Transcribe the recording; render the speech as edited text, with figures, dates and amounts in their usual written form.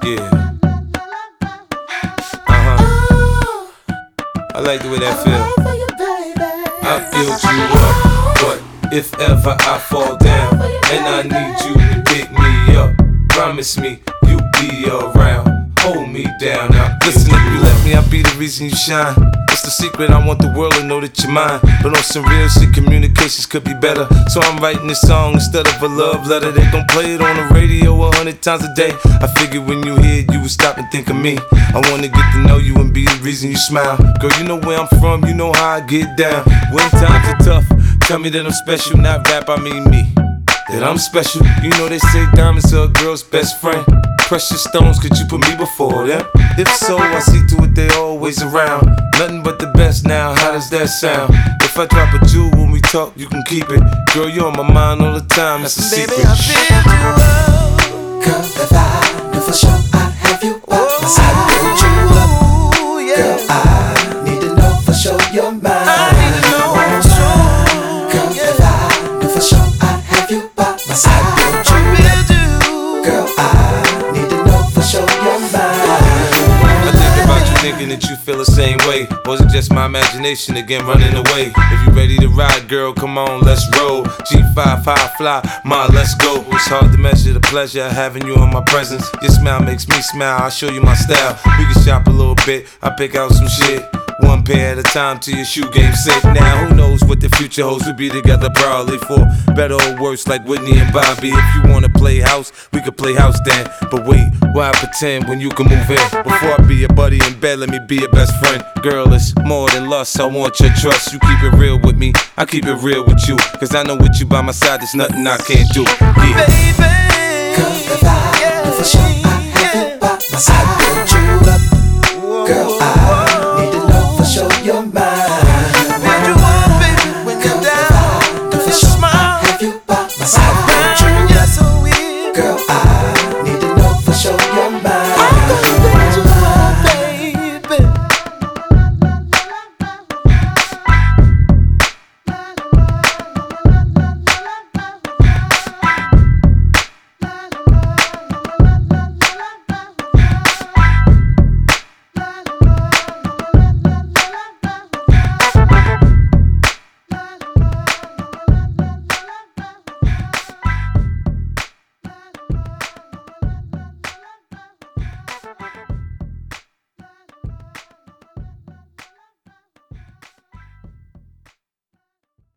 Yeah. I like the way that feel. I build you up, but if ever I fall down and I need you to pick me up, promise me you'll be around. Hold me down. Now listen, if you let me, I'll be the reason you shine. It's the secret, I want the world to know that you're mine. But on some real shit, communications could be better. So I'm writing this song instead of a love letter. They gon' play it on the radio 100 times a day. I figured when you hear it, you would stop and think of me. I wanna get to know you and be the reason you smile. Girl, you know where I'm from, you know how I get down. When times are tough, tell me that I'm special, not rap, I mean me. That I'm special, you know they say diamonds are a girl's best friend. Precious stones, could you put me before them? If so, I see to it they always around. Nothing but the best now, how does that sound? If I drop a jewel when we talk, you can keep it. Girl, you're on my mind all the time, that's a secret. Baby, I feel you up. Girl, if I knew for sure I'd have you by my side. Build you up. Girl, I need to know for sure you're mine. I need to know for sure. Girl, if I knew for sure I'd have you by my side. Build you up. Girl, I need to know for sure you're mine. I think about you thinking that you feel the same way. Was it just my imagination again running away? If you ready to ride, girl, come on, let's roll. G5, high fly, ma, let's go. It's hard to measure the pleasure of having you in my presence. Your smile makes me smile, I'll show you my style. We can shop a little bit, I'll pick out some shit. One pair at a time till your shoe game set. Now who knows what the future holds. We'll be together probably for better or worse, like Whitney and Bobby. If you wanna play house, we could play house then. But wait, why pretend when you can move in? Before I be your buddy in bed, let me be your best friend. Girl, it's more than lust, I want your trust. You keep it real with me, I keep it real with you. Cause I know with you by my side, there's nothing I can't do. Yeah. Baby.